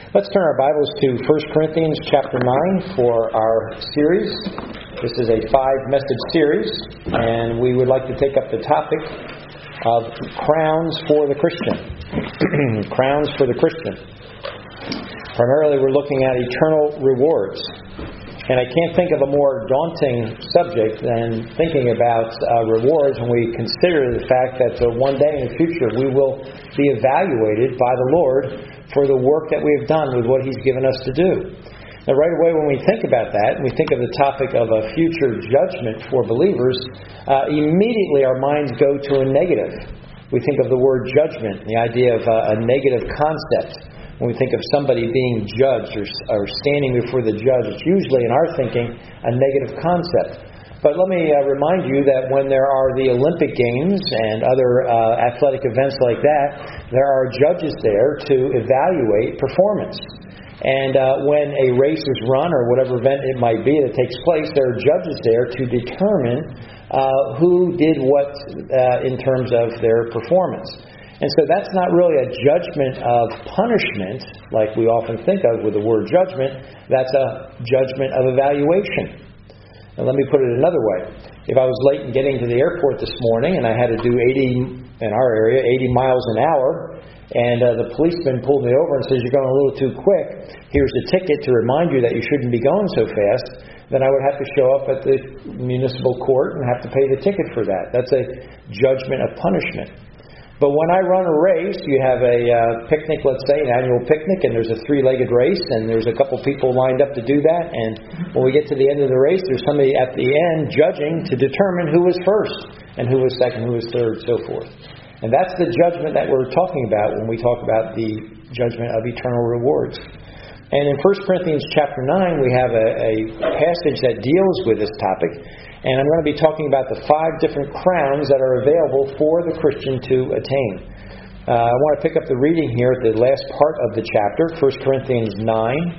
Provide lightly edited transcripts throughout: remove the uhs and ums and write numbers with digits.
Let's turn our Bibles to 1 Corinthians chapter 9 for our series. This is a 5-message series, and we would like to take up the topic of crowns for the Christian. Crowns for the Christian. Primarily, we're looking at eternal rewards. And I can't think of a more daunting subject than thinking about rewards when we consider the fact that one day in the future we will be evaluated by the Lord for the work that we have done with what He's given us to do. Now, right away when we think about that, and we think of the topic of a future judgment for believers, immediately our minds go to a negative. We think of the word judgment, the idea of a negative concept. When we think of somebody being judged or standing before the judge, it's usually, in our thinking, a negative concept. But let me remind you that when there are the Olympic Games and other athletic events like that, there are judges there to evaluate performance. And when a race is run or whatever event it might be that takes place, there are judges there to determine who did what in terms of their performance. And so that's not really a judgment of punishment, like we often think of with the word judgment. That's a judgment of evaluation. Now let me put it another way. If I was late in getting to the airport this morning and I had to do 80 miles an hour, and the policeman pulled me over and says, "You're going a little too quick. Here's a ticket to remind you that you shouldn't be going so fast," then I would have to show up at the municipal court and have to pay the ticket for that. That's a judgment of punishment. But when I run a race, you have a picnic, let's say, an annual picnic, and there's a 3-legged race, and there's a couple people lined up to do that, and when we get to the end of the race, there's somebody at the end judging to determine who was first, and who was second, who was third, so forth. And that's the judgment that we're talking about when we talk about the judgment of eternal rewards. And in 1 Corinthians chapter 9, we have a passage that deals with this topic. And I'm going to be talking about the 5 different crowns that are available for the Christian to attain. I want to pick up the reading here at the last part of the chapter. 1 Corinthians 9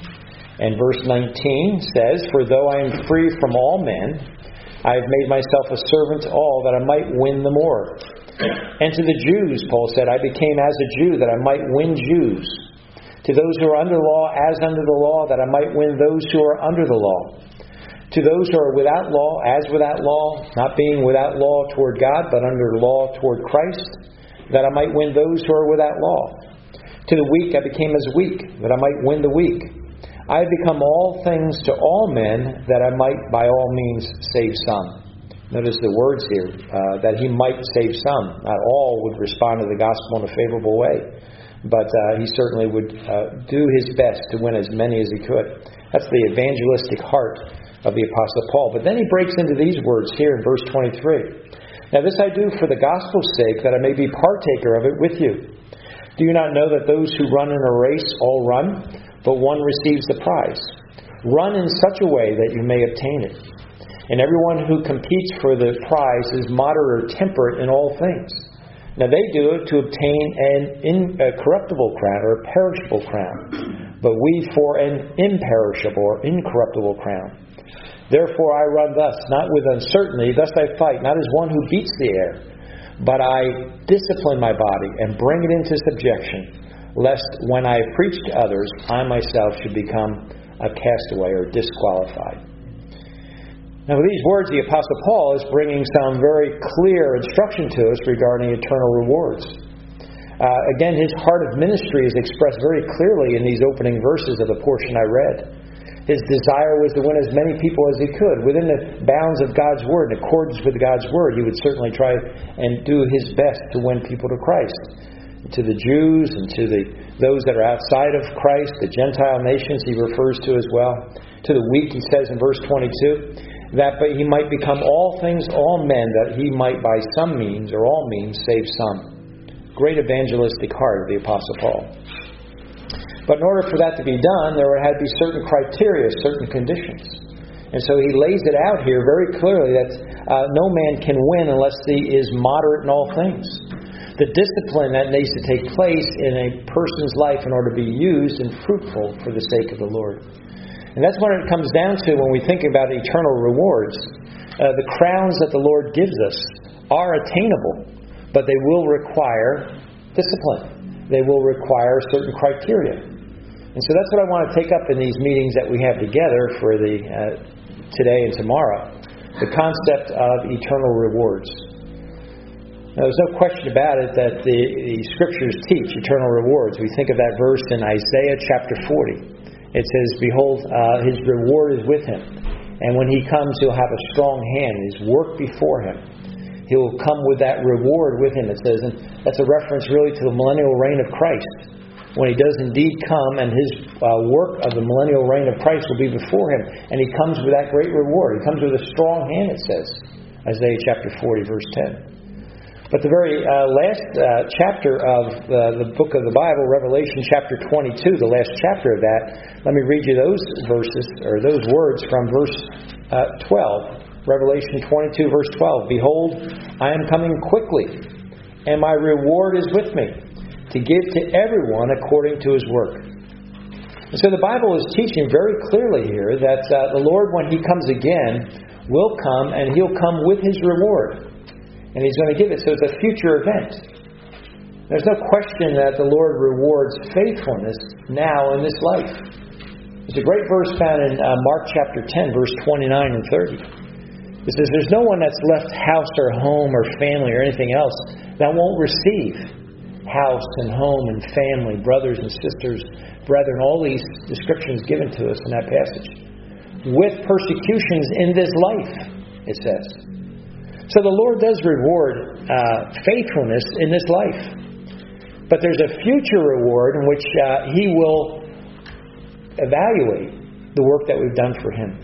and verse 19 says, "For though I am free from all men, I have made myself a servant to all that I might win the more. And to the Jews," Paul said, "I became as a Jew that I might win Jews. To those who are under law, as under the law, that I might win those who are under the law. To those who are without law, as without law, not being without law toward God, but under law toward Christ, that I might win those who are without law. To the weak I became as weak, that I might win the weak. I have become all things to all men, that I might by all means save some." Notice the words here, that he might save some. Not all would respond to the gospel in a favorable way, but he certainly would do his best to win as many as he could. That's the evangelistic heart of the Apostle Paul. But then he breaks into these words here in verse 23. "Now this I do for the gospel's sake, that I may be partaker of it with you. Do you not know that those who run in a race all run, but one receives the prize? Run in such a way that you may obtain it. And everyone who competes for the prize is moderate or temperate in all things. Now they do it to obtain an incorruptible crown or a perishable crown, but we for an imperishable or incorruptible crown. Therefore I run thus, not with uncertainty, thus I fight, not as one who beats the air, but I discipline my body and bring it into subjection, lest when I preach to others, I myself should become a castaway or disqualified." Now with these words, the Apostle Paul is bringing some very clear instruction to us regarding eternal rewards. Again, his heart of ministry is expressed very clearly in these opening verses of the portion I read. His desire was to win as many people as he could. Within the bounds of God's Word, in accordance with God's Word, he would certainly try and do his best to win people to Christ. To the Jews and to those that are outside of Christ, the Gentile nations he refers to as well. To the weak, he says in verse 22, that but he might become all things, all men, that he might by some means or all means save some. Great evangelistic heart of the Apostle Paul. But in order for that to be done, there had to be certain criteria, certain conditions. And so he lays it out here very clearly that no man can win unless he is moderate in all things. The discipline that needs to take place in a person's life in order to be used and fruitful for the sake of the Lord. And that's what it comes down to when we think about eternal rewards. The crowns that the Lord gives us are attainable, but they will require discipline. They will require certain criteria. And so that's what I want to take up in these meetings that we have together for the today and tomorrow. The concept of eternal rewards. Now, there's no question about it that the Scriptures teach eternal rewards. We think of that verse in Isaiah chapter 40. It says, "Behold, his reward is with him. And when he comes, he'll have a strong hand, his work before him. He'll come with that reward with him," it says. And that's a reference really to the millennial reign of Christ. When he does indeed come, and his work of the millennial reign of Christ will be before him. And he comes with that great reward. He comes with a strong hand, it says. Isaiah chapter 40, verse 10. But the very last chapter of the book of the Bible, Revelation chapter 22, the last chapter of that, let me read you those verses, or those words from verse 12. Revelation 22, verse 12. "Behold, I am coming quickly, and my reward is with me, to give to everyone according to his work." And so the Bible is teaching very clearly here that the Lord, when he comes again, will come, and he'll come with his reward. And he's going to give it. So it's a future event. There's no question that the Lord rewards faithfulness now in this life. There's a great verse found in Mark chapter 10, verse 29 and 30. It says, "There's no one that's left house or home or family or anything else that won't receive house and home and family, brothers and sisters, brethren," all these descriptions given to us in that passage, "with persecutions in this life," it says. So the Lord does reward faithfulness in this life. But there's a future reward in which he will evaluate the work that we've done for him.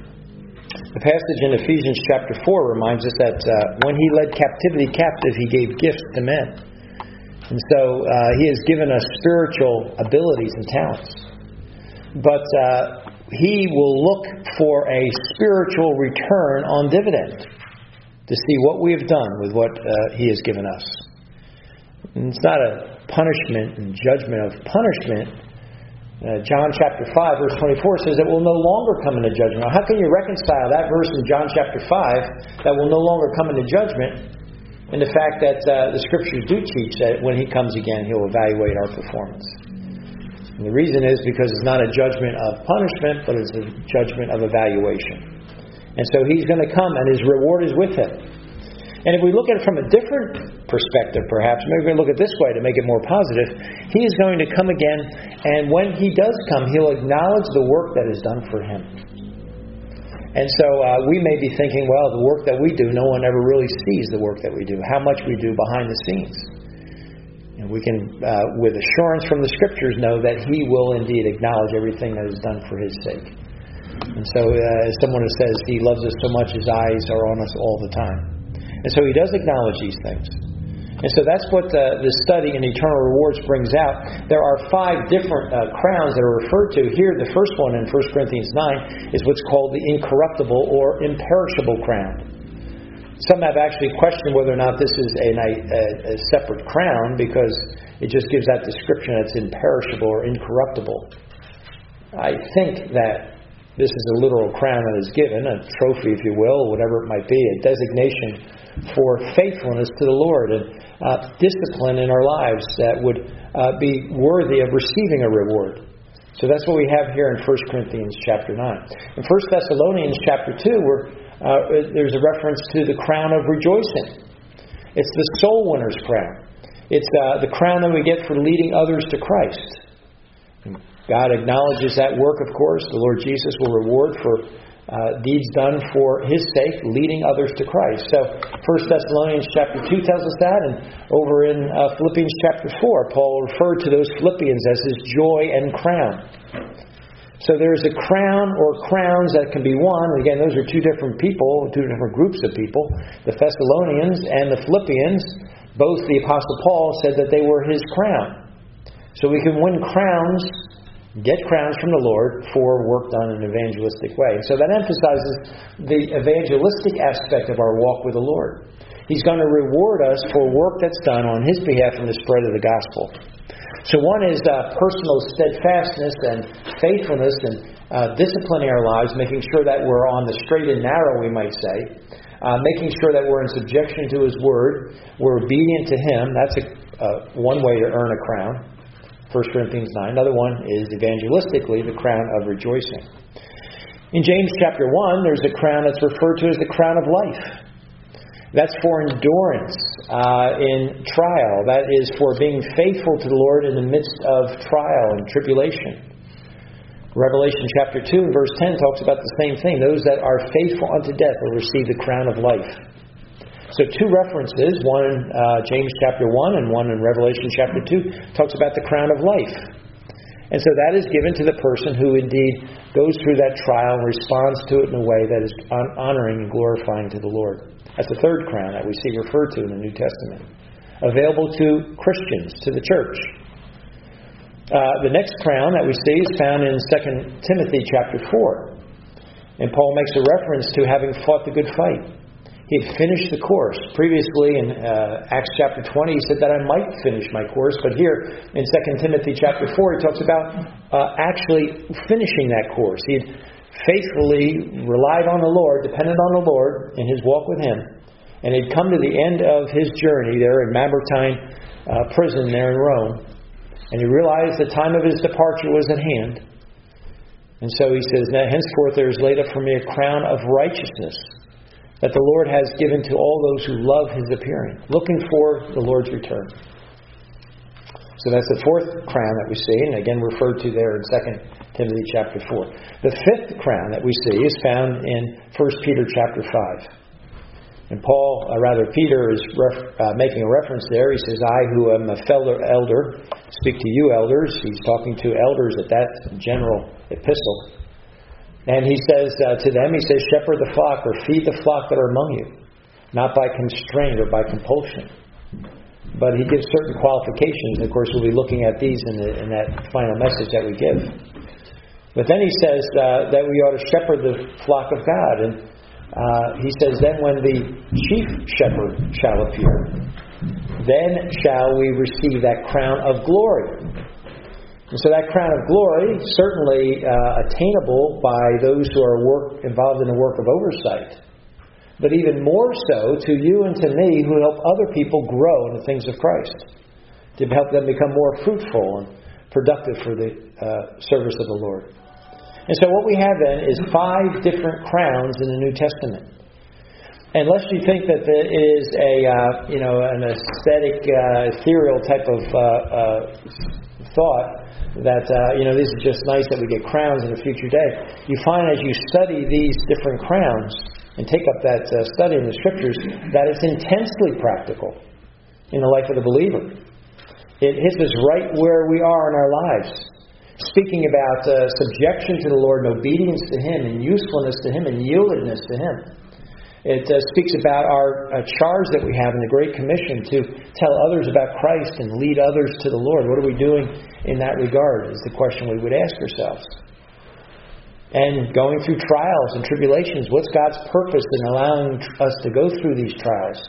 The passage in Ephesians chapter 4 reminds us that when he led captivity captive, he gave gifts to men. And so he has given us spiritual abilities and talents. But he will look for a spiritual return on dividend, to see what we have done with what he has given us. And it's not a punishment and judgment of punishment. John chapter 5, verse 24 says that we'll no longer come into judgment. Now, how can you reconcile that verse in John chapter 5, that will no longer come into judgment, and the fact that the Scriptures do teach that when he comes again, he'll evaluate our performance? And the reason is because it's not a judgment of punishment, but it's a judgment of evaluation. And so he's going to come, and his reward is with him. And if we look at it from a different perspective, perhaps, maybe we look at it this way to make it more positive, he is going to come again, and when he does come, he'll acknowledge the work that is done for him. And so we may be thinking, well, the work that we do, no one ever really sees the work that we do, how much we do behind the scenes. And we can, with assurance from the Scriptures, know that he will indeed acknowledge everything that is done for his sake. And so as someone who says he loves us so much, his eyes are on us all the time. And so he does acknowledge these things. And so that's what the study in eternal rewards brings out. There are 5 different crowns that are referred to. Here, the first one in 1 Corinthians 9 is what's called the incorruptible or imperishable crown. Some have actually questioned whether or not this is a separate crown, because it just gives that description that it's imperishable or incorruptible. I think that this is a literal crown that is given, a trophy, if you will, whatever it might be, a designation for faithfulness to the Lord and discipline in our lives that would be worthy of receiving a reward. So that's what we have here in 1 Corinthians chapter 9. In 1 Thessalonians chapter 2, there's a reference to the crown of rejoicing. It's the soul winner's crown. It's the crown that we get for leading others to Christ. God acknowledges that work, of course. The Lord Jesus will reward for deeds done for his sake, leading others to Christ. So 1 Thessalonians chapter 2 tells us that, and over in Philippians chapter 4, Paul referred to those Philippians as his joy and crown. So there's a crown or crowns that can be won. Again, those are 2 different people, 2 different groups of people. The Thessalonians and the Philippians, both the Apostle Paul said that they were his crown. So we can win crowns, get crowns from the Lord for work done in an evangelistic way. So that emphasizes the evangelistic aspect of our walk with the Lord. He's going to reward us for work that's done on his behalf in the spread of the gospel. So one is personal steadfastness and faithfulness and disciplining our lives, making sure that we're on the straight and narrow, we might say. Making sure that we're in subjection to his word. We're obedient to him. That's one way to earn a crown. 1 Corinthians 9. Another one is evangelistically the crown of rejoicing. In James chapter 1, there's a crown that's referred to as the crown of life. That's for endurance in trial. That is for being faithful to the Lord in the midst of trial and tribulation. Revelation chapter 2 and verse 10 talks about the same thing. Those that are faithful unto death will receive the crown of life. So two references, one in James chapter 1 and one in Revelation chapter 2, talks about the crown of life. And so that is given to the person who indeed goes through that trial and responds to it in a way that is honoring and glorifying to the Lord. That's the third crown that we see referred to in the New Testament. Available to Christians, to the church. The next crown that we see is found in 2 Timothy chapter 4. And Paul makes a reference to having fought the good fight. He had finished the course. Previously in Acts chapter 20, he said that I might finish my course. But here in 2 Timothy chapter 4, he talks about actually finishing that course. He had faithfully relied on the Lord, depended on the Lord in his walk with him. And he'd come to the end of his journey there in Mamertine prison there in Rome. And he realized the time of his departure was at hand. And so he says, now henceforth there is laid up for me a crown of righteousness, that the Lord has given to all those who love his appearing, looking for the Lord's return. So that's the fourth crown that we see, and again referred to there in 2 Timothy chapter 4. The fifth crown that we see is found in 1 Peter chapter 5. And Peter is making a reference there. He says, I who am a fellow elder, speak to you elders. He's talking to elders at that general epistle. And he says to them, he says, shepherd the flock or feed the flock that are among you, not by constraint or by compulsion. But he gives certain qualifications. Of course, we'll be looking at these in that final message that we give. But then he says that we ought to shepherd the flock of God. And he says, then when the chief shepherd shall appear, then shall we receive that crown of glory. And so that crown of glory, certainly attainable by those who are involved in the work of oversight, but even more so to you and to me who help other people grow in the things of Christ, to help them become more fruitful and productive for the service of the Lord. And so what we have then is 5 different crowns in the New Testament. Unless you think that it is an aesthetic, ethereal type of thought, that this is just nice that we get crowns in a future day. You find as you study these different crowns and take up that study in the Scriptures that it's intensely practical in the life of the believer. It hits us right where we are in our lives, speaking about subjection to the Lord and obedience to Him and usefulness to Him and yieldedness to Him. It speaks about our charge that we have in the Great Commission to tell others about Christ and lead others to the Lord. What are we doing in that regard is the question we would ask ourselves. And going through trials and tribulations, what's God's purpose in allowing us to go through these trials?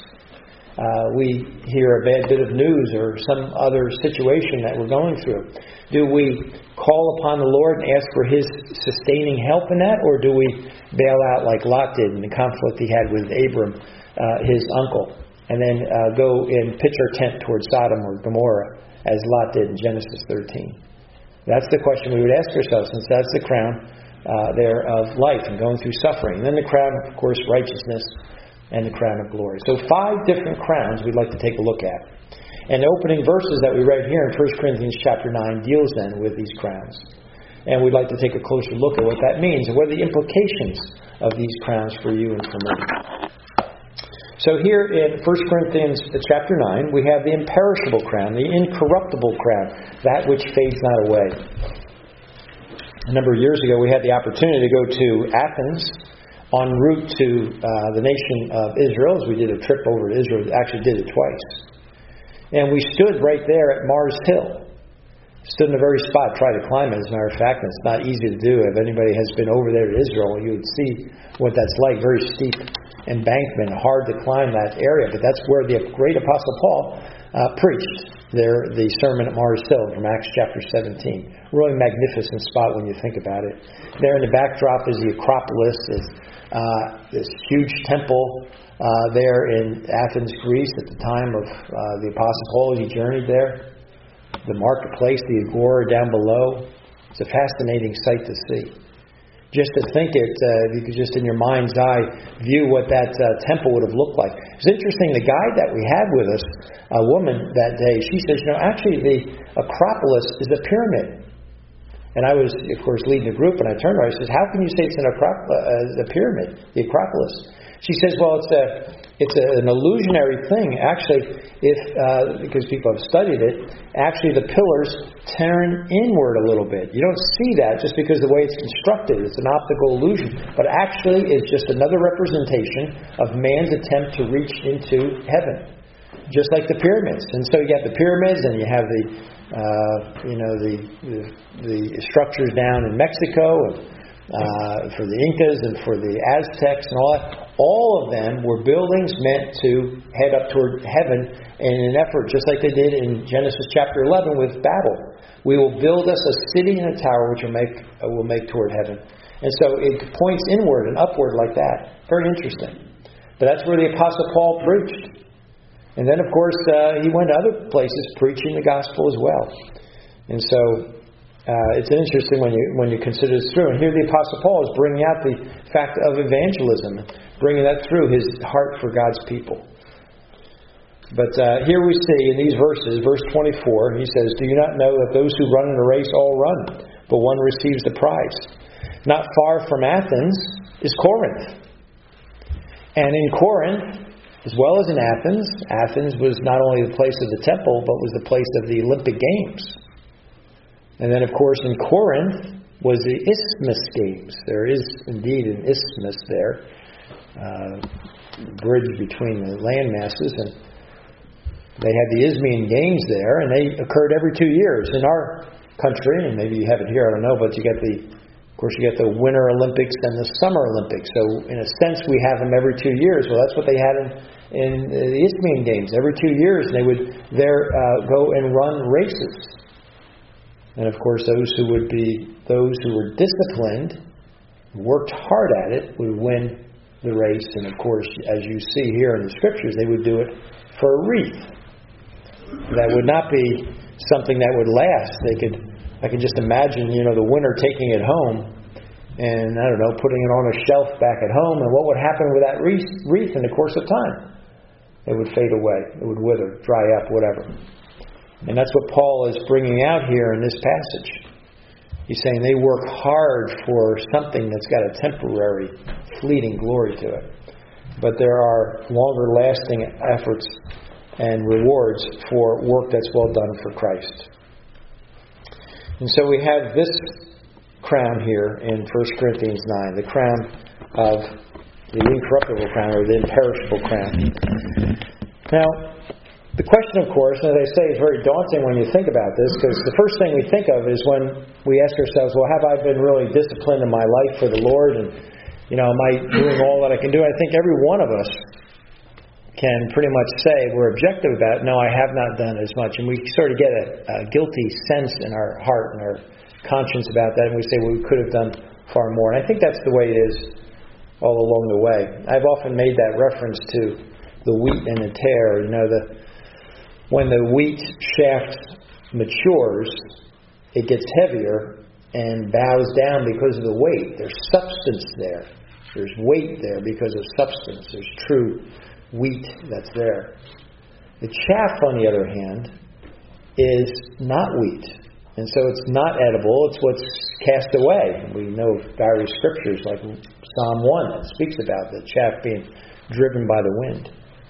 We hear a bad bit of news or some other situation that we're going through. Do we call upon the Lord and ask for His sustaining help in that, or do we bail out like Lot did in the conflict he had with Abram, his uncle, and then go and pitch our tent towards Sodom or Gomorrah, as Lot did in Genesis 13? That's the question we would ask ourselves, since that's the crown there of life and going through suffering. And then the crown, of course, righteousness, and the crown of glory. So 5 different crowns we'd like to take a look at. And the opening verses that we read here in 1 Corinthians chapter 9 deals then with these crowns. And we'd like to take a closer look at what that means and what are the implications of these crowns for you and for me. So here in 1 Corinthians chapter 9, we have the imperishable crown, the incorruptible crown, that which fades not away. A number of years ago, we had the opportunity to go to Athens en route to the nation of Israel, as we did a trip over to Israel. We actually did it twice. And we stood right there at Mars Hill. Stood in the very spot, tried to climb it, as a matter of fact, and it's not easy to do. If anybody has been over there to Israel, you would see what that's like. Very steep embankment, hard to climb that area. But that's where the great Apostle Paul preached there, the sermon at Mars Hill from Acts chapter 17. Really magnificent spot when you think about it. There in the backdrop is the Acropolis, this huge temple there in Athens, Greece, at the time of the Apostle Paul as he journeyed there. the marketplace, the agora down below. It's a fascinating sight to see. Just to think it, you could just in your mind's eye view what that temple would have looked like. It's interesting, the guide that we had with us, a woman that day, she says, actually the Acropolis is a pyramid. And I was, of course, leading the group, and I turned to her, I said, how can you say it's a pyramid, the Acropolis? She says, well, it's an illusionary thing. Actually, because people have studied it, actually the pillars turn inward a little bit. You don't see that just because of the way it's constructed. It's an optical illusion. But actually, it's just another representation of man's attempt to reach into heaven. Just like the pyramids. And so you got the pyramids, and you have the structures down in Mexico, and for the Incas and for the Aztecs and all that. All of them were buildings meant to head up toward heaven in an effort, just like they did in Genesis chapter 11 with Babel. We will build us a city and a tower which will make toward heaven. And so it points inward and upward like that. Very interesting. But that's where the Apostle Paul preached. And then, of course, he went to other places preaching the gospel as well. And so it's interesting when you consider this through. And here the Apostle Paul is bringing out the fact of evangelism, bringing that through his heart for God's people. But here we see in these verses, verse 24, he says, do you not know that those who run in a race all run, but one receives the prize? Not far from Athens is Corinth. And in Corinth, as well as in Athens, Athens was not only the place of the temple, but was the place of the Olympic Games. And then, of course, in Corinth was the Isthmus Games. There is indeed an isthmus there, bridge between the land masses, and they had the Isthmian Games there, and they occurred every 2 years. In our country, and maybe you have it here, I don't know, but you get the Winter Olympics and the Summer Olympics. So, in a sense, we have them every 2 years. Well, that's what they had in the Isthmian Games. Every 2 years, they would go and run races. And of course, those who were disciplined, worked hard at it, would win the race. And of course, as you see here in the scriptures, they would do it for a wreath. That would not be something that would last. I can just imagine, the winner taking it home and, I don't know, putting it on a shelf back at home. And what would happen with that wreath in the course of time? It would fade away. It would wither, dry up, whatever. And that's what Paul is bringing out here in this passage. He's saying they work hard for something that's got a temporary, fleeting glory to it. But there are longer lasting efforts and rewards for work that's well done for Christ. And so we have this crown here in 1 Corinthians 9, the crown of the incorruptible crown, or the imperishable crown. Now, the question, of course, as I say, is very daunting when you think about this, because the first thing we think of is when we ask ourselves, well, have I been really disciplined in my life for the Lord? And, am I doing all that I can do? I think every one of us can pretty much say, we're objective about it, no, I have not done as much. And we sort of get a guilty sense in our heart and our conscience about that, and we say, well, we could have done far more. And I think that's the way it is all along the way. I've often made that reference to the wheat and the tare. When the wheat shaft matures, it gets heavier and bows down because of the weight. There's substance there. There's weight there because of substance. There's true wheat that's there. The chaff, on the other hand, is not wheat. And so it's not edible. It's what's cast away. We know various scriptures like Psalm 1 that speaks about the chaff being driven by the wind.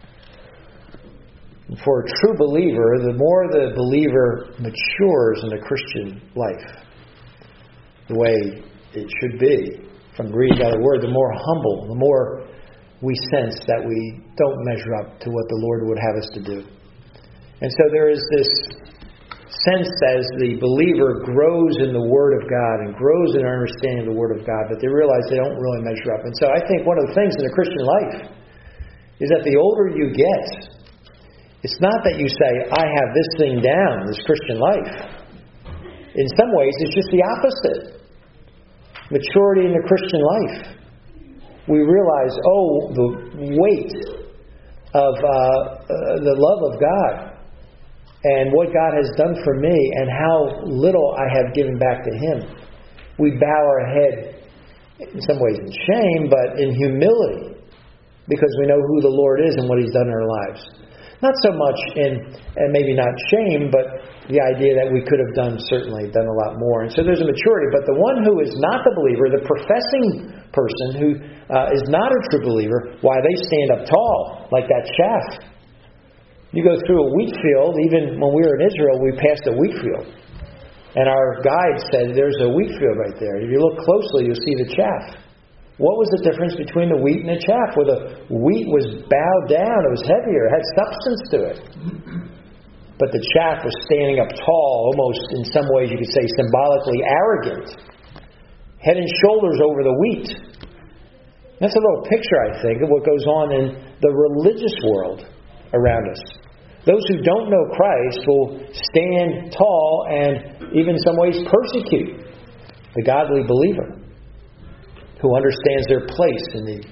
For a true believer, the more the believer matures in the Christian life, the way it should be, from reading by the Word, the more humble, the more we sense that we don't measure up to what the Lord would have us to do. And so there is this sense as the believer grows in the Word of God and grows in understanding of the Word of God, that they realize they don't really measure up. And so I think one of the things in the Christian life is that the older you get, it's not that you say, I have this thing down, this Christian life. In some ways, it's just the opposite. Maturity in the Christian life. We realize, the weight of the love of God and what God has done for me and how little I have given back to Him, we bow our head in some ways in shame, but in humility, because we know who the Lord is and what He's done in our lives. Not so much in, and maybe not shame, but the idea that we could have done a lot more. And so there's a maturity. But the one who is not the believer, the professing person who is not a true believer, why, they stand up tall like that chaff. You go through a wheat field, even when we were in Israel, we passed a wheat field. And our guide said, there's a wheat field right there. If you look closely, you'll see the chaff. What was the difference between the wheat and the chaff? Well, the wheat was bowed down. It was heavier. It had substance to it. But the chaff was standing up tall, almost in some ways you could say symbolically arrogant. Head and shoulders over the wheat. That's a little picture, I think, of what goes on in the religious world around us. Those who don't know Christ will stand tall and even in some ways persecute the godly believer who understands their place in the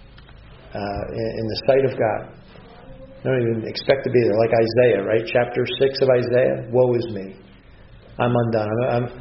sight of God. They don't even expect to be there. Like Isaiah, right? Chapter 6 of Isaiah. Woe is me. I'm undone.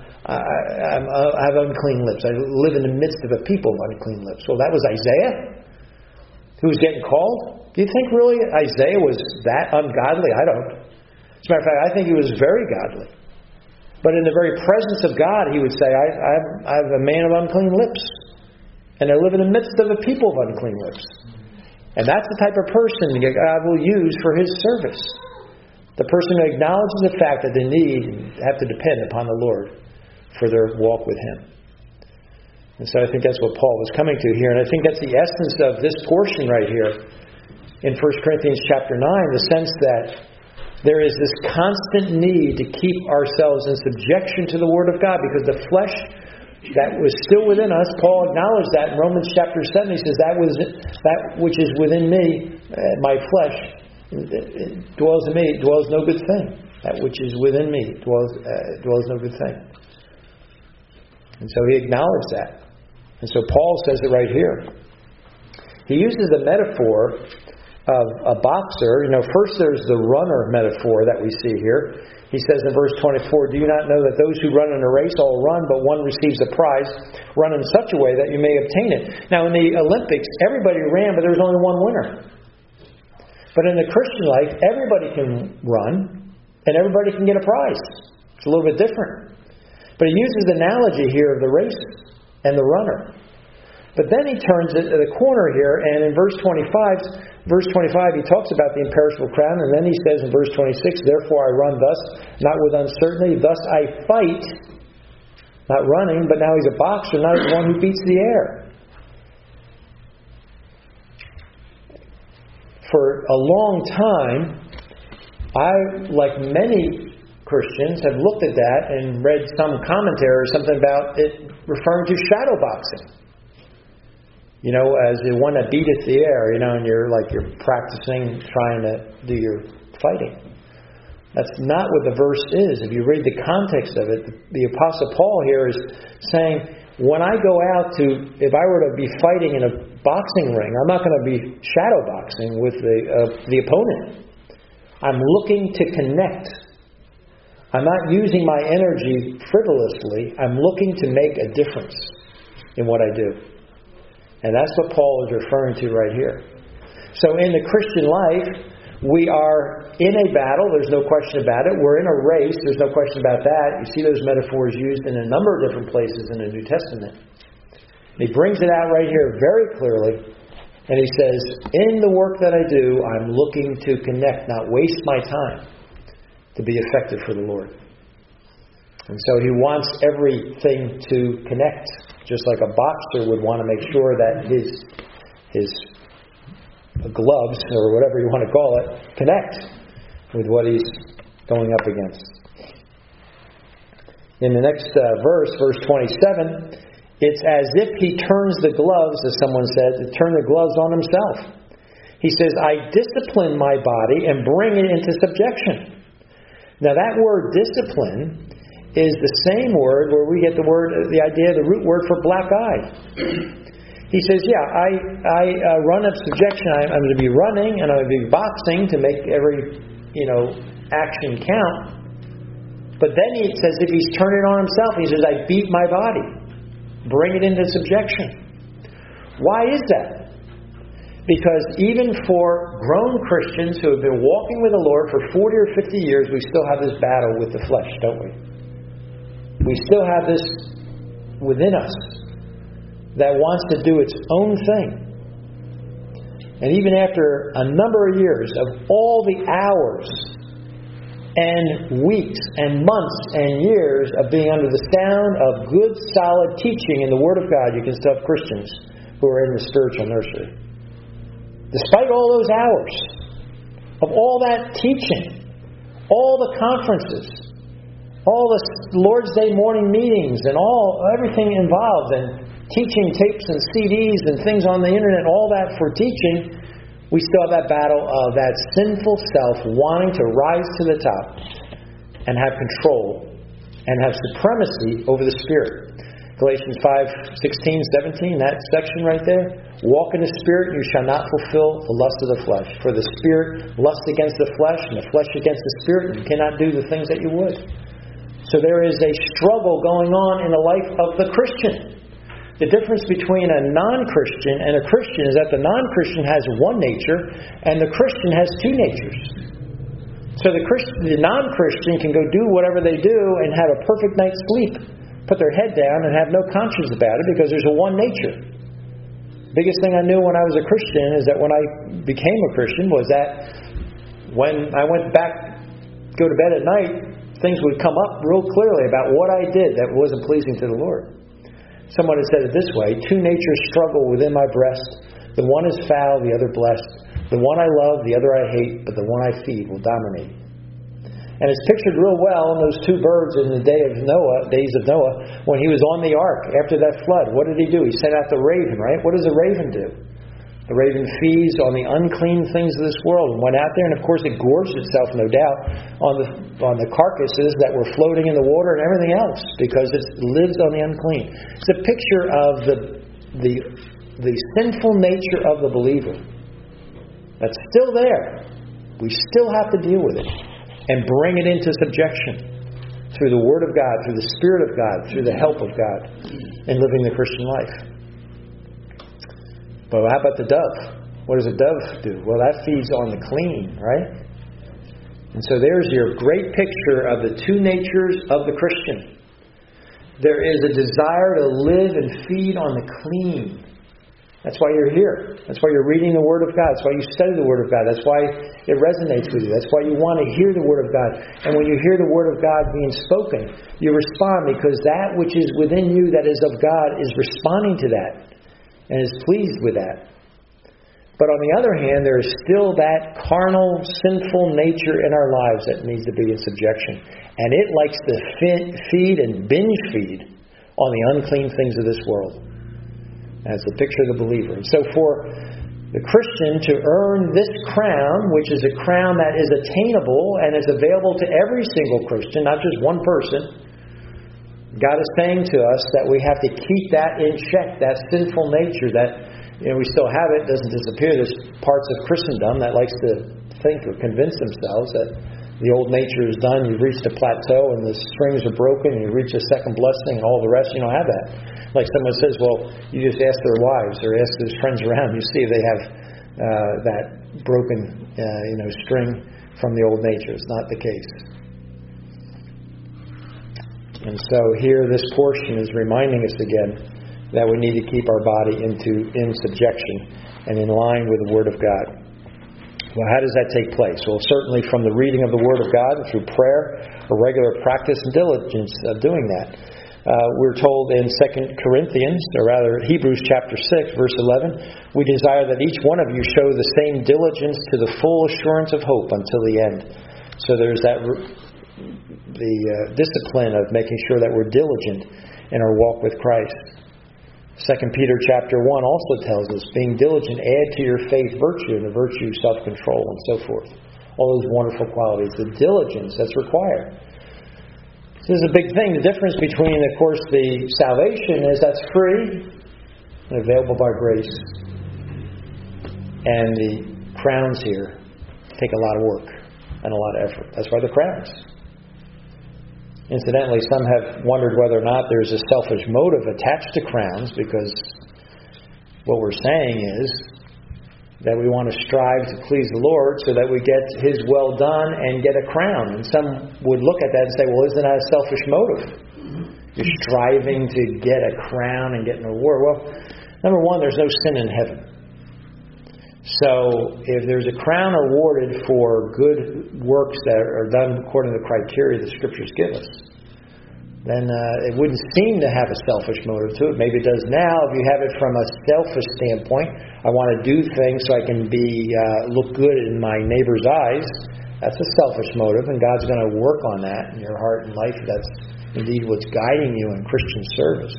I have unclean lips. I live in the midst of a people of unclean lips. Well, that was Isaiah who was getting called? Do you think really Isaiah was that ungodly? I don't. As a matter of fact, I think he was very godly. But in the very presence of God, he would say, I'm a man of unclean lips. And I live in the midst of a people of unclean lips. And that's the type of person that God will use for His service. The person who acknowledges the fact that they need and have to depend upon the Lord for their walk with Him. And so I think that's what Paul was coming to here. And I think that's the essence of this portion right here in 1 Corinthians chapter 9, the sense that there is this constant need to keep ourselves in subjection to the Word of God, because the flesh that was still within us, Paul acknowledged that in Romans chapter 7. He says, that which is within me, my flesh, dwells in me, dwells no good thing. That which is within me dwells no good thing. And so he acknowledged that. And so Paul says it right here. He uses the metaphor of a boxer. First there's the runner metaphor that we see here. He says in verse 24, do you not know that those who run in a race all run, but one receives a prize? Run in such a way that you may obtain it. Now in the Olympics, everybody ran, but there was only one winner. But in the Christian life, everybody can run, and everybody can get a prize. It's a little bit different. But he uses the analogy here of the race and the runner. But then he turns it the corner here, and in verse 25, he talks about the imperishable crown, and then he says in verse 26, therefore I run thus, not with uncertainty, thus I fight, not running, but now he's a boxer, not as one who beats the air. For a long time, I, like many Christians, have looked at that and read some commentary or something about it referring to shadow boxing. As the one that beateth the air, and you're practicing, trying to do your fighting. That's not what the verse is. If you read the context of it, the Apostle Paul here is saying, when I go out if I were to be fighting in a boxing ring, I'm not going to be shadow boxing with the opponent. I'm looking to connect. I'm not using my energy frivolously. I'm looking to make a difference in what I do. And that's what Paul is referring to right here. So in the Christian life, we are in a battle. There's no question about it. We're in a race. There's no question about that. You see those metaphors used in a number of different places in the New Testament. He brings it out right here very clearly. And he says, in the work that I do, I'm looking to connect, not waste my time, to be effective for the Lord. And so he wants everything to connect, just like a boxer would want to make sure that his gloves, or whatever you want to call it, connect with what he's going up against. In the next verse 27, it's as if he turns the gloves, as someone said, to turn the gloves on himself. He says, I discipline my body and bring it into subjection. Now that word discipline is the same word where we get the root word for black eye. He says, I run up subjection. I'm going to be running and I'm going to be boxing to make every, action count. But then it says if he's turned it on himself, he says, I beat my body. Bring it into subjection. Why is that? Because even for grown Christians who have been walking with the Lord for 40 or 50 years, we still have this battle with the flesh, don't we? We still have this within us that wants to do its own thing. And even after a number of years of all the hours and weeks and months and years of being under the sound of good, solid teaching in the Word of God, you can still have Christians who are in the spiritual nursery. Despite all those hours of all that teaching, all the conferences, all the Lord's Day morning meetings and everything involved, and teaching tapes and CDs and things on the internet, all that for teaching, we still have that battle of that sinful self wanting to rise to the top and have control and have supremacy over the Spirit. Galatians 5:16, 17, that section right there. Walk in the Spirit, you shall not fulfill the lust of the flesh. For the Spirit lusts against the flesh, and the flesh against the Spirit, and you cannot do the things that you would. So there is a struggle going on in the life of the Christian. The difference between a non-Christian and a Christian is that the non-Christian has one nature and the Christian has two natures. So the non-Christian can go do whatever they do and have a perfect night's sleep, put their head down and have no conscience about it because there's a one nature. Biggest thing I knew when I was a Christian is that when I became a Christian was that when I went back, go to bed at night, things would come up real clearly about what I did that wasn't pleasing to the Lord. Someone has said it this way, two natures struggle within my breast. The one is foul, the other blessed. The one I love, the other I hate, but the one I feed will dominate. And it's pictured real well in those two birds in the days of Noah, when he was on the ark after that flood. What did he do? He sent out the raven, right? What does a raven do? The raven feeds on the unclean things of this world and went out there, and of course it gorged itself, no doubt, on the carcasses that were floating in the water and everything else, because it lives on the unclean. It's a picture of the sinful nature of the believer that's still there. We still have to deal with it and bring it into subjection through the Word of God, through the Spirit of God, through the help of God in living the Christian life. But how about the dove? What does a dove do? Well, that feeds on the clean, right? And so there's your great picture of the two natures of the Christian. There is a desire to live and feed on the clean. That's why you're here. That's why you're reading the Word of God. That's why you study the Word of God. That's why it resonates with you. That's why you want to hear the Word of God. And when you hear the Word of God being spoken, you respond because that which is within you that is of God is responding to that and is pleased with that. But on the other hand, there is still that carnal, sinful nature in our lives that needs to be in subjection. And it likes to feed and binge feed on the unclean things of this world. As the picture of the believer. And so for the Christian to earn this crown, which is a crown that is attainable and is available to every single Christian, not just one person, God is saying to us that we have to keep that in check, that sinful nature that we still have it, doesn't disappear. There's parts of Christendom that likes to think or convince themselves that the old nature is done, you've reached a plateau and the springs are broken, and you reach a second blessing and all the rest. You don't have that. Like someone says, well, you just ask their wives or ask those friends around, you see if they have that broken string from the old nature. It's not the case. And so here this portion is reminding us again that we need to keep our body in subjection and in line with the Word of God. Well, how does that take place? Well, certainly from the reading of the Word of God and through prayer, a regular practice and diligence of doing that. We're told in 2 Corinthians, or rather Hebrews chapter 6, verse 11, we desire that each one of you show the same diligence to the full assurance of hope until the end. So there's that the discipline of making sure that we're diligent in our walk with Christ. 2 Peter chapter 1 also tells us, being diligent, add to your faith virtue, and the virtue self-control, and so forth. All those wonderful qualities. The diligence that's required. This is a big thing. The difference between, of course, the salvation is that's free and available by grace. And the crowns here take a lot of work. and a lot of effort. That's why the crowns. Incidentally, some have wondered whether or not there's a selfish motive attached to crowns, because what we're saying is that we want to strive to please the Lord so that we get His well done and get a crown. And some would look at that and say, well, isn't that a selfish motive? You're striving to get a crown and get an award. Well, number one, there's no sin in heaven. So if there's a crown awarded for good works that are done according to the criteria the Scriptures give us, then it wouldn't seem to have a selfish motive to it. Maybe it does now. If you have it from a selfish standpoint, I want to do things so I can look good in my neighbor's eyes, that's a selfish motive, and God's going to work on that in your heart and life. That's indeed what's guiding you in Christian service.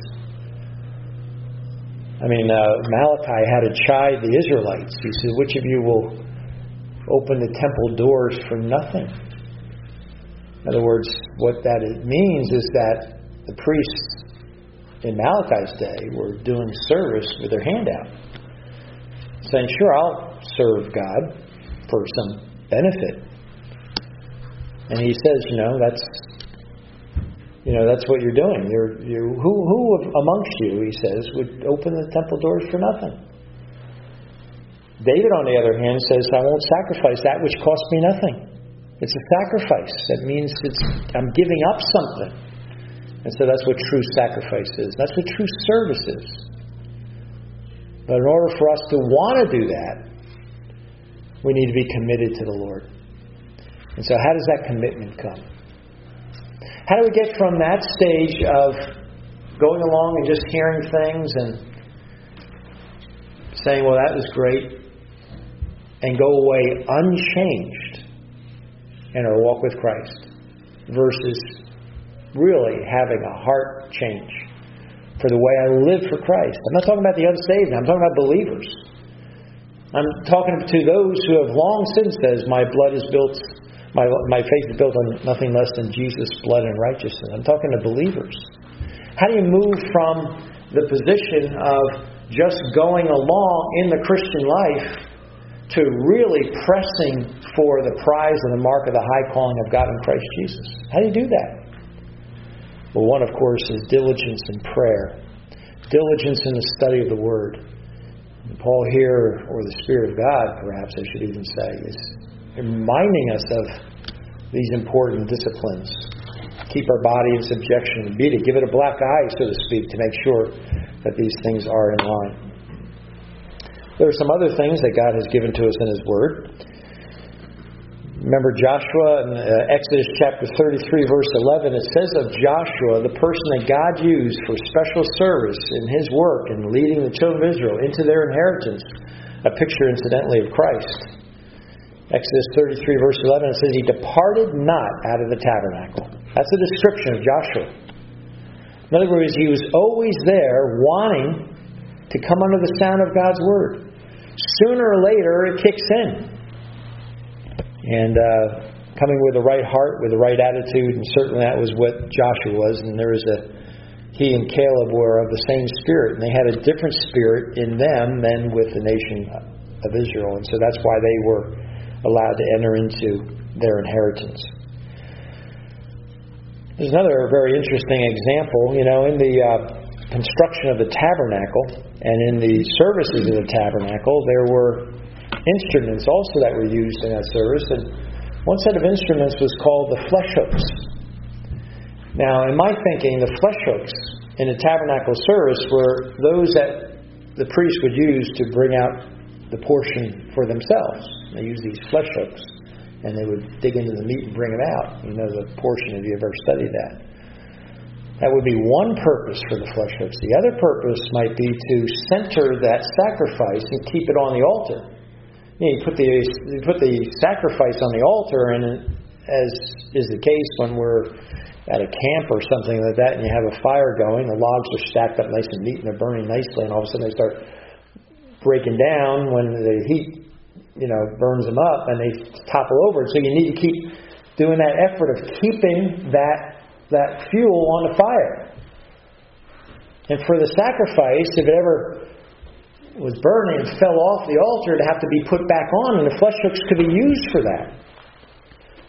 I mean, Malachi had to chide the Israelites. He said, which of you will open the temple doors for nothing? In other words, what that means is that the priests in Malachi's day were doing service with their hand out, saying, sure, I'll serve God for some benefit. And he says, that's what you're doing. Who amongst you, he says, would open the temple doors for nothing? David, on the other hand, says, I won't sacrifice that which costs me nothing. It's a sacrifice. That means I'm giving up something. And so that's what true sacrifice is. That's what true service is. But in order for us to want to do that, we need to be committed to the Lord. And so how does that commitment come? How do we get from that stage of going along and just hearing things and saying, well, that was great, and go away unchanged in our walk with Christ, versus really having a heart change for the way I live for Christ? I'm not talking about the unsaved. I'm talking about believers. I'm talking to those who have long since says, my faith is built on nothing less than Jesus' blood and righteousness. I'm talking to believers. How do you move from the position of just going along in the Christian life to really pressing for the prize and the mark of the high calling of God in Christ Jesus? How do you do that? Well, one, of course, is diligence in prayer. Diligence in the study of the Word. And Paul here, or the Spirit of God, perhaps I should even say, is reminding us of these important disciplines. Keep our body in subjection. Give it a black eye, so to speak, to make sure that these things are in line. There are some other things that God has given to us in His Word. Remember Joshua in Exodus chapter 33, verse 11. It says of Joshua, the person that God used for special service in His work and leading the children of Israel into their inheritance, a picture, incidentally, of Christ. Exodus 33, verse 11, it says, He departed not out of the tabernacle. That's a description of Joshua. In other words, he was always there wanting to come under the sound of God's Word. Sooner or later, it kicks in. And coming with the right heart, with the right attitude, and certainly that was what Joshua was. And he and Caleb were of the same spirit, and they had a different spirit in them than with the nation of Israel. And so that's why they were allowed to enter into their inheritance. There's another very interesting example. In the construction of the tabernacle and in the services of the tabernacle, there were instruments also that were used in that service. And one set of instruments was called the flesh hooks. Now, in my thinking, the flesh hooks in the tabernacle service were those that the priest would use to bring out the portion for themselves. They used these flesh hooks, and they would dig into the meat and bring it out. You know the portion, if you ever studied that. That would be one purpose for the flesh hooks. The other purpose might be to center that sacrifice and keep it on the altar. You put the sacrifice on the altar, and as is the case when we're at a camp or something like that, and you have a fire going, the logs are stacked up nice and neat, and they're burning nicely, and all of a sudden they start breaking down when the heat burns them up, and they topple over. So you need to keep doing that effort of keeping that fuel on the fire. And for the sacrifice, if it ever was burning and fell off the altar, it'd have to be put back on, and the flesh hooks could be used for that.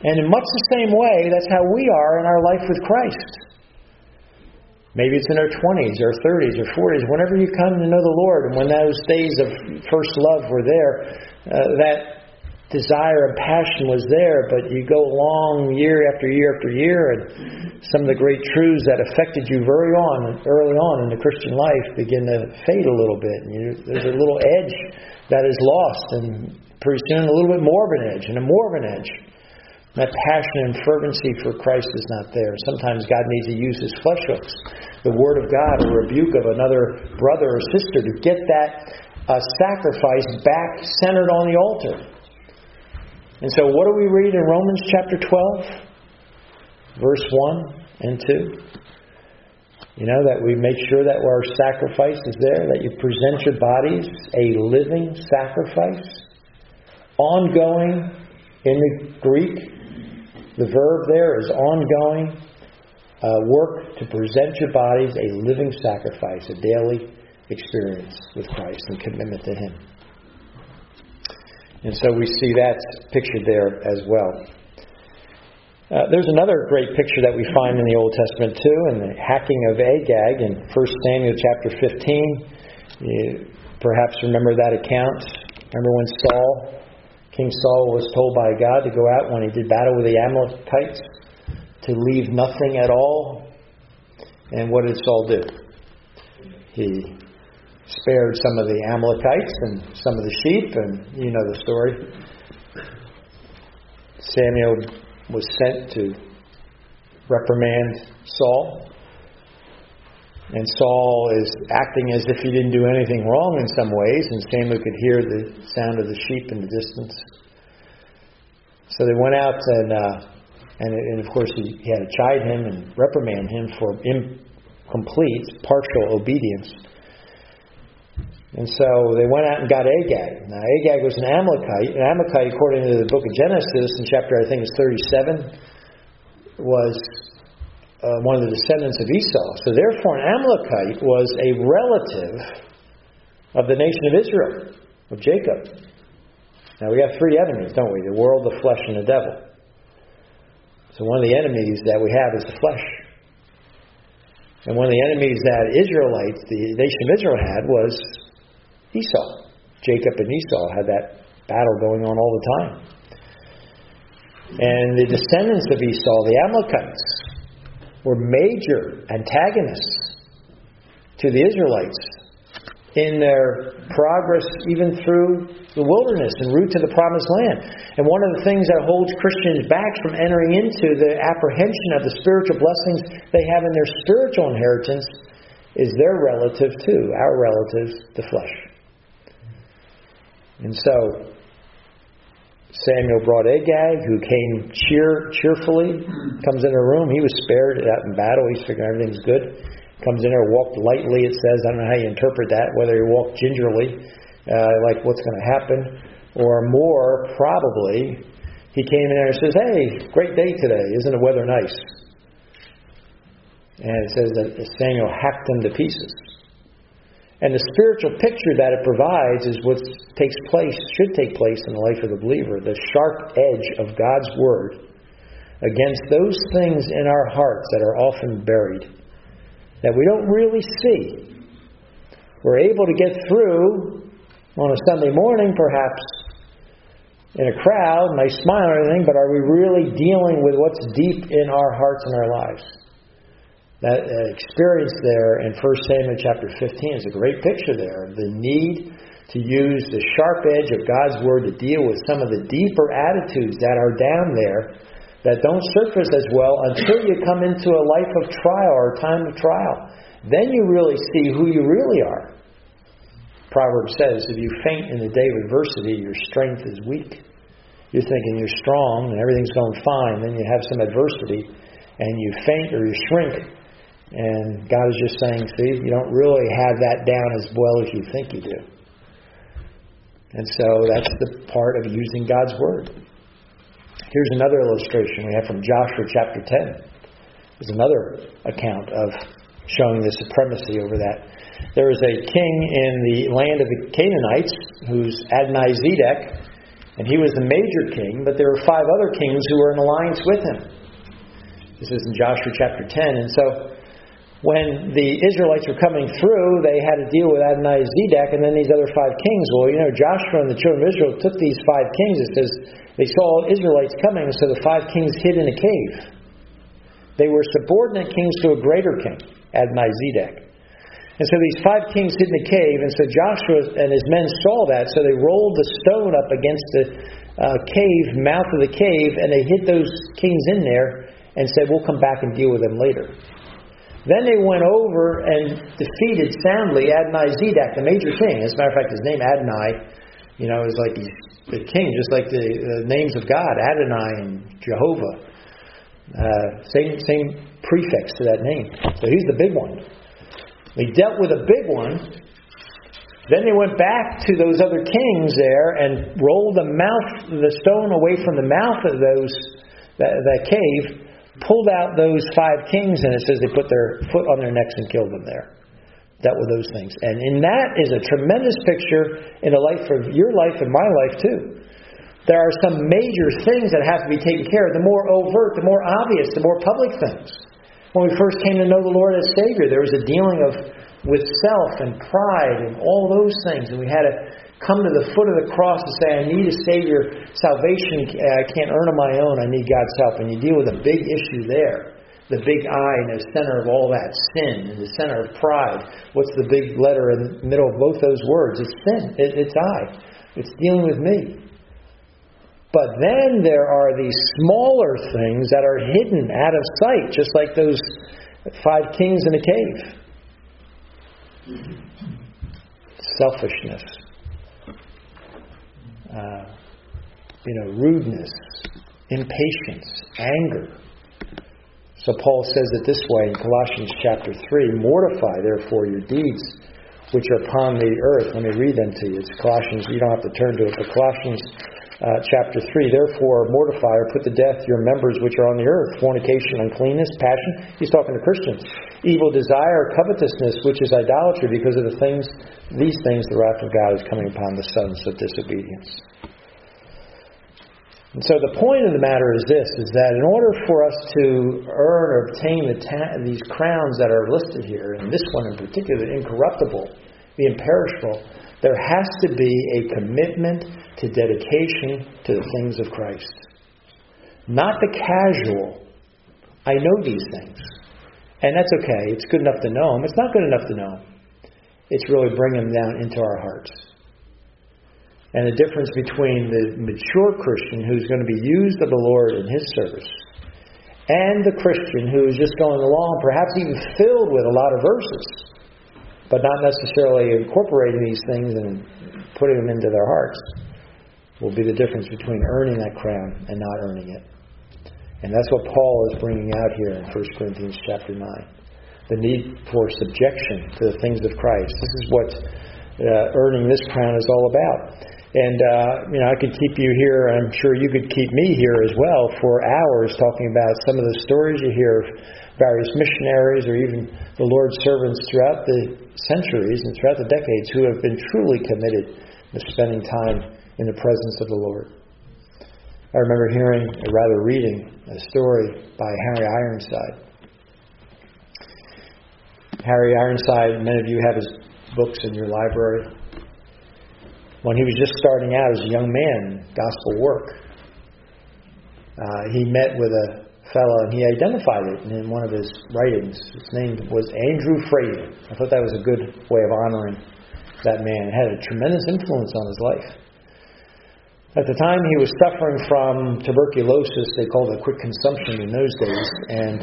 And in much the same way, that's how we are in our life with Christ. Maybe it's in our 20s or 30s or 40s, whenever you come to know the Lord, and when those days of first love were there, that desire and passion was there, but you go along year after year after year, and some of the great truths that affected you early on in the Christian life begin to fade a little bit. And there's a little edge that is lost, and pretty soon a little bit more of an edge, and more of an edge. That passion and fervency for Christ is not there. Sometimes God needs to use His flesh hooks, the Word of God, a rebuke of another brother or sister, to get that sacrifice back centered on the altar. And so what do we read in Romans chapter 12? Verse 1 and 2. That we make sure that our sacrifice is there, that you present your bodies a living sacrifice. Ongoing in the Greek, the verb there is ongoing work to present your bodies a living sacrifice, a daily experience with Christ and commitment to Him. And so we see that pictured there as well. There's another great picture that we find in the Old Testament too, in the hacking of Agag in 1 Samuel chapter 15. You perhaps remember that account. Remember when King Saul was told by God to go out when he did battle with the Amalekites to leave nothing at all. And what did Saul do? He spared some of the Amalekites and some of the sheep, and you know the story. Samuel was sent to reprimand Saul, and Saul is acting as if he didn't do anything wrong in some ways, and Samuel could hear the sound of the sheep in the distance. So they went out, and of course he had to chide him and reprimand him for incomplete, partial obedience. And so they went out and got Agag. Now Agag was an Amalekite. An Amalekite, according to the book of Genesis, in chapter I think it's 37, was one of the descendants of Esau. So therefore an Amalekite was a relative of the nation of Israel, of Jacob. Now we have three enemies, don't we? The world, the flesh, and the devil. So one of the enemies that we have is the flesh. And one of the enemies that Israelites, the nation of Israel had, was Esau. Jacob and Esau had that battle going on all the time. And the descendants of Esau, the Amalekites, were major antagonists to the Israelites in their progress even through the wilderness en route to the promised land. And one of the things that holds Christians back from entering into the apprehension of the spiritual blessings they have in their spiritual inheritance is their relative too, our relatives, the flesh. And so Samuel brought Agag, who came cheerfully, comes in a room. He was spared out in battle. He's figuring everything's good. Comes in there, walked lightly, it says. I don't know how you interpret that, whether he walked gingerly, like what's going to happen, or more probably, he came in there and says, "Hey, great day today. Isn't the weather nice?" And it says that Samuel hacked them to pieces. And the spiritual picture that it provides is what should take place in the life of the believer. The sharp edge of God's Word against those things in our hearts that are often buried, that we don't really see. We're able to get through on a Sunday morning, perhaps, in a crowd, nice smile and everything, but are we really dealing with what's deep in our hearts and our lives? That experience there in 1 Samuel chapter 15 is a great picture there of the need to use the sharp edge of God's Word to deal with some of the deeper attitudes that are down there that don't surface as well until you come into a life of trial or a time of trial. Then you really see who you really are. Proverbs says, if you faint in the day of adversity, your strength is weak. You're thinking you're strong and everything's going fine. Then you have some adversity and you faint or you shrink. And God is just saying, see, you don't really have that down as well as you think you do. And so that's the part of using God's Word. Here's another illustration we have from Joshua chapter 10. There's another account of showing the supremacy over that. There was a king in the land of the Canaanites who's Adonizedek, And he was the major king, but there were 5 other kings who were in alliance with him. This is in Joshua chapter 10. And so when the Israelites were coming through, they had to deal with Adonai-Zedek and then these other 5 kings. Well, Joshua and the children of Israel took these 5 kings. It says they saw Israelites coming, so the 5 kings hid in a cave. They were subordinate kings to a greater king, Adonai-Zedek. And so these 5 kings hid in a cave, and so Joshua and his men saw that, so they rolled the stone up against the mouth of the cave, and they hid those kings in there and said, we'll come back and deal with them later. Then they went over and defeated soundly Adonai-Zedek, the major king. As a matter of fact, his name Adonai, is like he's the king, just like the names of God, Adonai and Jehovah. Same prefix to that name. So he's the big one. They dealt with a big one. Then they went back to those other kings there and rolled the stone away from the mouth of that cave, pulled out those 5 kings, and it says they put their foot on their necks and killed them there. Dealt with those things. And in that is a tremendous picture in the life of your life and my life too. There are some major things that have to be taken care of. The more overt, the more obvious, the more public things. When we first came to know the Lord as Savior, there was a dealing with self and pride and all those things. And we had to come to the foot of the cross and say, I need a Savior. Salvation, I can't earn on my own. I need God's help. And you deal with a big issue there. The big I in the center of all that, sin, in the center of pride. What's the big letter in the middle of both those words? It's sin. It's I. It's dealing with me. But then there are these smaller things that are hidden out of sight, just like those 5 kings in a cave. Selfishness. Rudeness. Impatience. Anger. So Paul says it this way in Colossians chapter 3, mortify therefore your deeds which are upon the earth. Let me read them to you. It's Colossians, you don't have to turn to it, but Colossians chapter 3, therefore mortify or put to death your members which are on the earth, fornication, uncleanness, passion. He's talking to Christians. Evil desire, covetousness, which is idolatry, because of these things the wrath of God is coming upon the sons of disobedience. And so the point of the matter is this, is that in order for us to earn or obtain these crowns that are listed here, and this one in particular, the incorruptible, the imperishable, there has to be a commitment to dedication to the things of Christ. Not the casual, I know these things. And that's okay. It's good enough to know them. It's not good enough to know them. It's really bringing them down into our hearts. And the difference between the mature Christian who's going to be used of the Lord in His service and the Christian who is just going along, perhaps even filled with a lot of verses, but not necessarily incorporating these things and putting them into their hearts, will be the difference between earning that crown and not earning it. And that's what Paul is bringing out here in 1 Corinthians chapter 9. The need for subjection to the things of Christ. This is what earning this crown is all about. And, I could keep you here, and I'm sure you could keep me here as well for hours talking about some of the stories you hear of various missionaries or even the Lord's servants throughout the centuries and throughout the decades who have been truly committed to spending time in the presence of the Lord. I remember reading a story by Harry Ironside. Harry Ironside, many of you have his books in your library. When he was just starting out as a young man in gospel work, he met with a fellow and he identified it in one of his writings. His name was Andrew Fraser. I thought that was a good way of honoring that man. It had a tremendous influence on his life. At the time, he was suffering from tuberculosis. They called it quick consumption in those days. And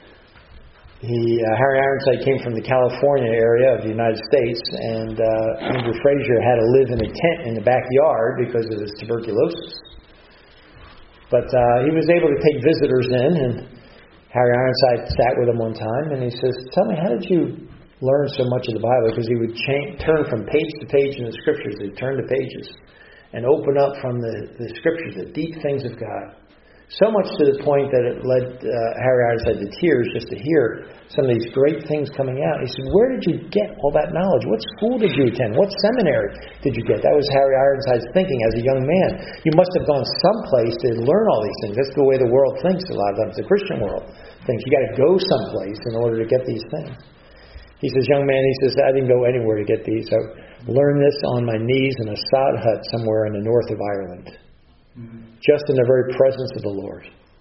Harry Ironside came from the California area of the United States, and Andrew Fraser had to live in a tent in the backyard because of his tuberculosis. But he was able to take visitors in, and Harry Ironside sat with him one time, and he says, tell me, how did you learn so much of the Bible? Because he would turn from page to page in the Scriptures. He'd turn to pages and open up from the Scriptures, the deep things of God. So much to the point that it led Harry Ironside to tears just to hear some of these great things coming out. He said, where did you get all that knowledge? What school did you attend? What seminary did you get? That was Harry Ironside's thinking as a young man. You must have gone someplace to learn all these things. That's the way the world thinks a lot of times, the Christian world thinks. You got to go someplace in order to get these things. He says, young man, he says, I didn't go anywhere to get these. I learned this on my knees in a sod hut somewhere in the north of Ireland. Just in the very presence of the Lord.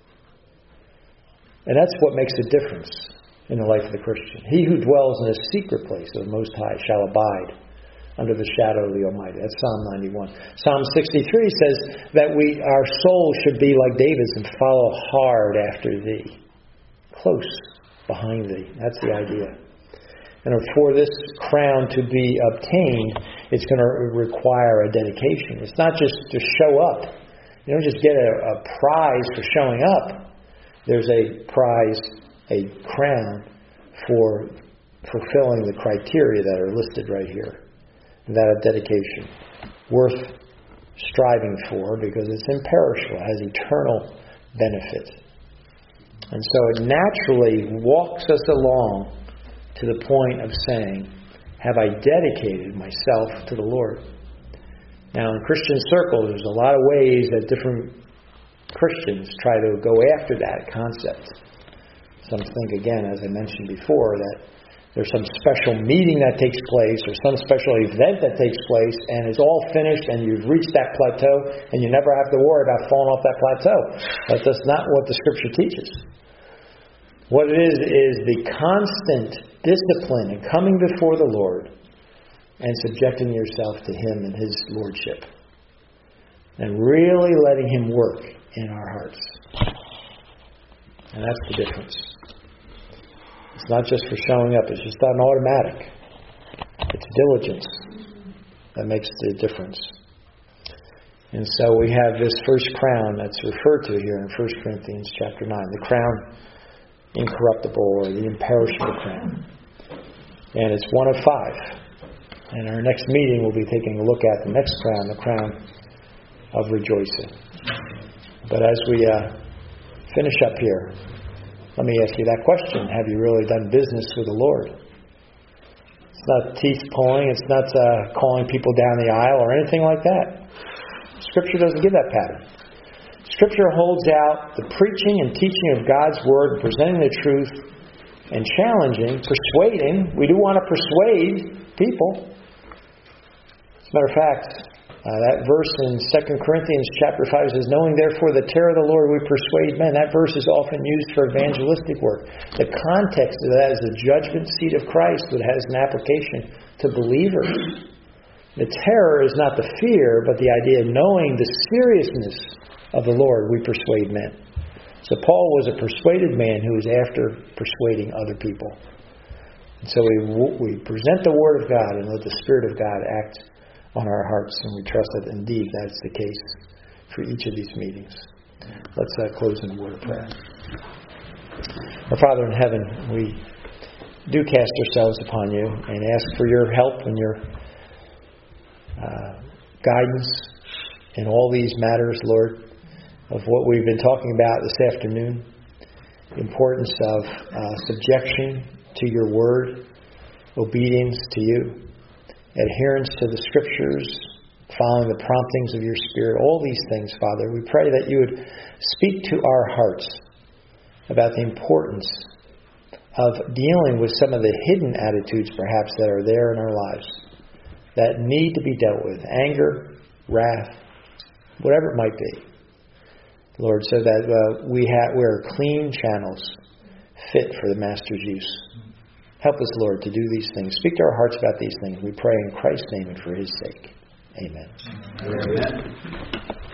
And that's what makes a difference in the life of the Christian. He who dwells in a secret place of the Most High shall abide under the shadow of the Almighty. That's Psalm 91. Psalm 63 says that our soul should be like David's and follow hard after thee. Close behind thee. That's the idea. And for this crown to be obtained, it's going to require a dedication. It's not just to show up. You don't just get a prize for showing up. There's a prize, a crown, for fulfilling the criteria that are listed right here. And that of dedication. Worth striving for because it's imperishable. It has eternal benefit. And so it naturally walks us along to the point of saying, have I dedicated myself to the Lord? Now, in Christian circles, there's a lot of ways that different Christians try to go after that concept. Some think, again, as I mentioned before, that there's some special meeting that takes place or some special event that takes place and it's all finished and you've reached that plateau and you never have to worry about falling off that plateau. That's not what the Scripture teaches. What it is the constant discipline in coming before the Lord and subjecting yourself to Him and His Lordship. And really letting Him work in our hearts. And that's the difference. It's not just for showing up. It's just not automatic. It's diligence that makes the difference. And so we have this first crown that's referred to here in 1 Corinthians chapter 9. The crown incorruptible or the imperishable crown. And it's one of 5. And our next meeting we'll be taking a look at the next crown, the crown of rejoicing. But as we finish up here, let me ask you that question. Have you really done business with the Lord? It's not teeth pulling. It's not calling people down the aisle or anything like that. Scripture doesn't give that pattern. Scripture holds out the preaching and teaching of God's Word, presenting the truth, and challenging, persuading. We do want to persuade people. As a matter of fact, that verse in 2 Corinthians chapter 5 says, knowing therefore the terror of the Lord we persuade men. That verse is often used for evangelistic work. The context of that is the judgment seat of Christ that has an application to believers. The terror is not the fear, but the idea of knowing the seriousness of the Lord we persuade men. So Paul was a persuaded man who was after persuading other people. And so we present the Word of God and let the Spirit of God act on our hearts, and we trust that indeed that's the case for each of these meetings. Let's close in a word of prayer. Our Father in heaven, we do cast ourselves upon you and ask for your help and your guidance in all these matters, Lord, of what we've been talking about this afternoon. The importance of subjection to your word, obedience to you, adherence to the Scriptures, following the promptings of your Spirit, all these things, Father. We pray that you would speak to our hearts about the importance of dealing with some of the hidden attitudes, perhaps, that are there in our lives that need to be dealt with. Anger, wrath, whatever it might be. Lord, so that we're clean channels fit for the Master's use. Help us, Lord, to do these things. Speak to our hearts about these things. We pray in Christ's name and for His sake. Amen. Amen.